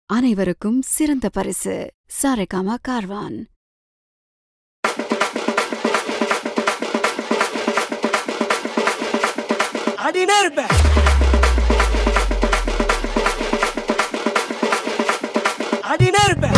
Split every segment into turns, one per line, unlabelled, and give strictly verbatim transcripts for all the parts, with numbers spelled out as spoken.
அனைவருக்கும் சிறந்த பரிசு சாரேகாமா கார்வான்.
அடினே இருப்பேன் அடினே இருப்பேன்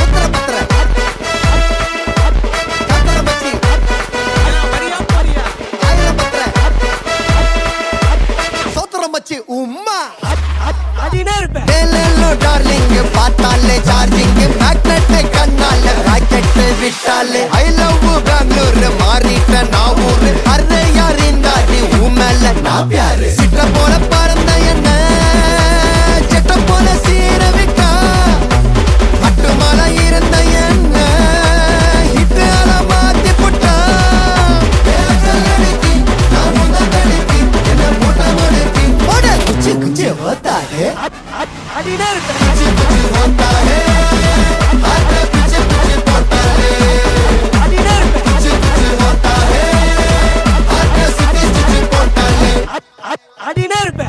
உம்மா
அடினே இருப்பேன்
ஹலோ டார்லிங் பார்த்தாலே சார்ஜிங் மேக்னெட் கண்ணால ராக்கெட் விட்டாலே ஐ லவ் பெங்களூர் மாறிட்ட நான் ஊரு அரே யார் இந்த அடி உமேல நான் பியாரு சிட்ட போல பறந்த என்ன செட்ட போல சீரவிக்கா அட்டுமல இருந்த என்ன ஹிட்டால மாத்தி புட்டா பேச்சலடிக்கு நான் முந்த கடிக்கு என்ன மூட்ட மடிக்கு ஓட குச்சி குச்சி ஓட்டாதே
அடினே இருப்பேன்
குச்சி குச்சி ஓட்டாதே ஆட்ட குச்சி குச்சி போட்டாதே
அடினே இருப்பேன்
குச்சி குச்சி ஓட்டாதே ஆட்ட சுத்தி சுத்தி போட்டாதே
அடினே இருப்பேன்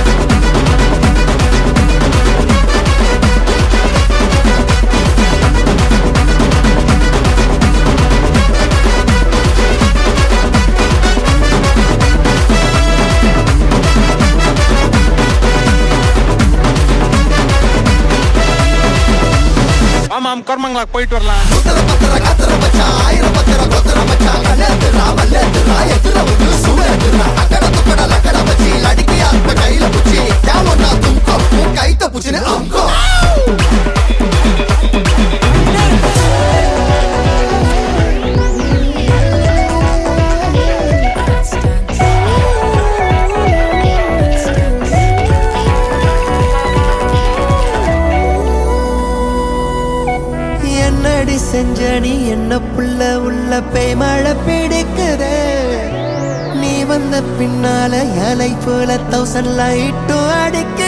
ஆமாம் கர்மங்களா போயிட்டு வரலாம்.
முத்தர பத்தர கத்தர மச்சான் ஆயிரம் பத்தர கொத்தர மச்சான் கல்லேத்துறா மல்லேத்துறா எத்துற வந்து சுவேத்துறா அக்கட துக்கட லக்கட வச்சி லடிக்கி ஆத்ம கையில புச்சி யாவன்னா தும்கோ உன் கைத்த புச்சினு அம்கோ என்னடி செஞ்சடி என்ன புள்ள உள்ள பேய் மழை பிடிக்குதே நீ வந்த பின்னால இலை போல தௌசண்ட் லைட்டும் அடிக்க